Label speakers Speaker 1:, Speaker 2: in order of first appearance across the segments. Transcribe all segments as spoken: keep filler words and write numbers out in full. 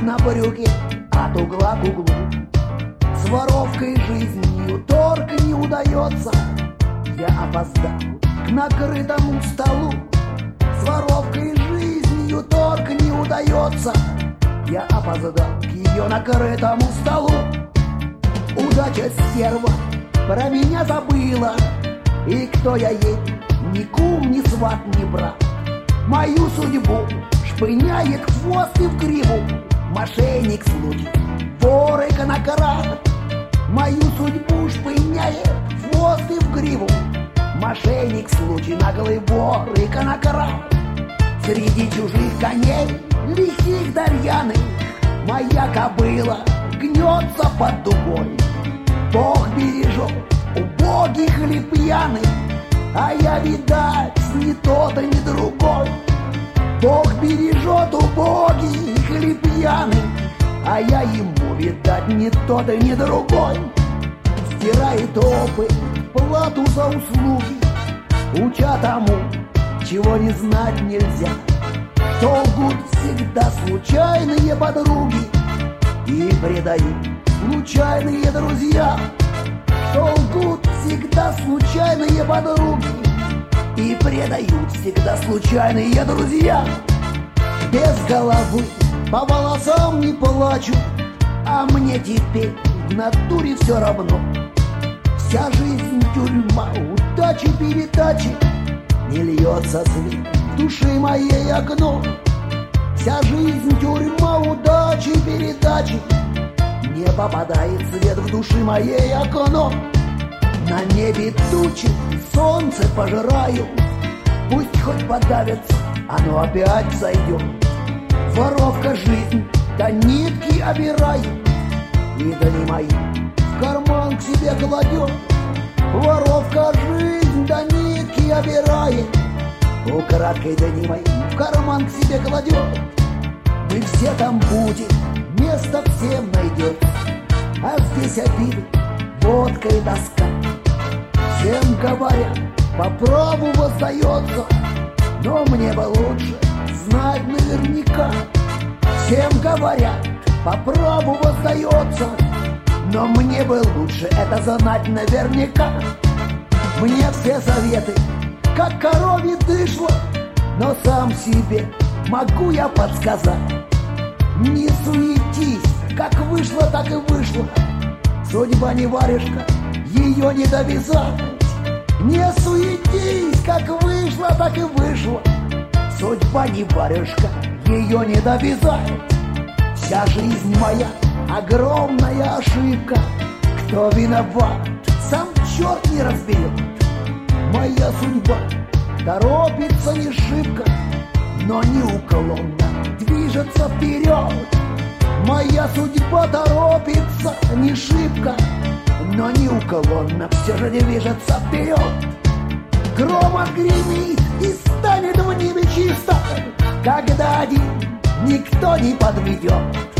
Speaker 1: на брюке от угла к углу. С воровкой жизнью торг не удается. Я опоздал к накрытому столу. С воровкой жизнью торг не удается. Я опоздал к ее накрытому столу. Удача стерва про меня забыла. И кто я ей, ни кум, ни сват, ни брат. Мою судьбу шпыняет в хвост и в гриву мошенник случай, вор и конократ. Мою судьбу шпыняет в хвост и в гриву мошенник случай, наглый вор и конократ. Среди чужих коней, лихих да рьяных, моя кобыла гнется под дугой. Бог бережет убогих или пьяных, а я, видать, ни тот, ни другой. Бог бережет убогих или пьяных, а я ему, видать, ни тот, ни другой. Стирает опыт, плату за услуги, уча тому, чего не знать нельзя. Что лгут всегда случайные подруги и предают случайные друзья. Что лгут всегда случайные подруги и предают всегда случайные друзья. Без головы по волосам не плачу, а мне теперь в натуре все равно. Вся жизнь тюрьма, удачи-передачи, не льется свет в души моей окно. Вся жизнь тюрьма, удачи-передачи, не попадает свет в души моей окно. На небе тучи, солнце пожираю, пусть хоть подавится, оно опять взойдет. Воровка жизнь, да нитки обирает, и да не мои в карман к себе кладет. Воровка жизнь, да нитки обирает, украдкой да не мои в карман к себе кладет. Мы все там будем, место всем найдется, а здесь обиды, водка и тоска. Всем говорят, по праву воздается, но мне бы лучше знать наверняка. Всем говорят, по праву воздается, но мне бы лучше это знать наверняка. Мне все советы, как корове дышло, но сам себе могу я подсказать. Не суетись, как вышло, так и вышло. Судьба не варежка, ее не довязать. Не суетись, как вышло, так и вышло. Судьба не варежка, ее не довязать. Вся жизнь моя огромная ошибка. Кто виноват, сам черт не разберет. Моя судьба торопится не шибко, но неуклонно движется вперед. Моя судьба торопится не шибко, но неуклонно все же движется вперед. Гром отгремит и станет в небе чисто, когда один никто не подведет.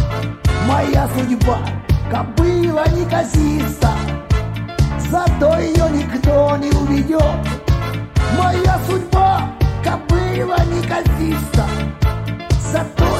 Speaker 1: Моя судьба кобыла неказиста, зато ее никто не уведет. Моя судьба кобыла неказиста, зато